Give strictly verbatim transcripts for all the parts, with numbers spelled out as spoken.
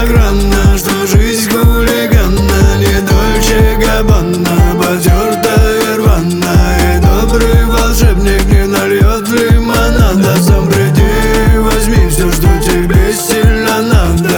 так рано, что жизнь хулиганна, не Дольче Габбана, потертая рваная. Добрый волшебник не нальет лимонада. Сам приди, возьми все, что тебе сильно надо.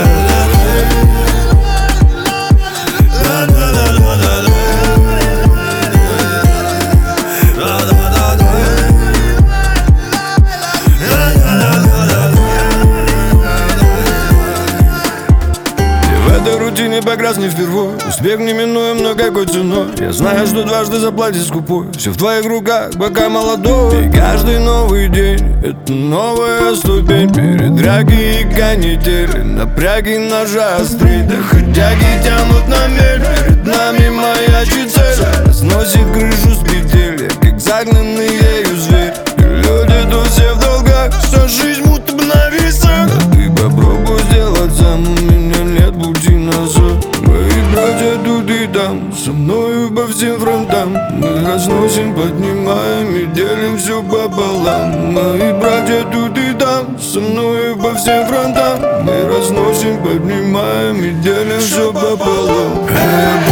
Рутине погряз не впервой. Успех неминуем, но какой ценой? Я знаю, что дважды заплатить скупой. Все в твоих руках, пока молодой. И каждый новый день — это новая ступень. Передряги и канители, напряги ножа острей. Доходяги тянут на мель, перед нами маячит цель. Разносит крышу с петель, как загнанный ею зверь. И люди тут все в долгах, вся жизнь будто бы на весах. Да ты попробуй сделать сам, у меня нет пути назад. Мои братья тут и там, со мною по всем фронтам. Мы разносим, поднимаем и делим все пополам. Мои братья тут и там, со мною по всем фронтам. Мы разносим, поднимаем и делим все пополам.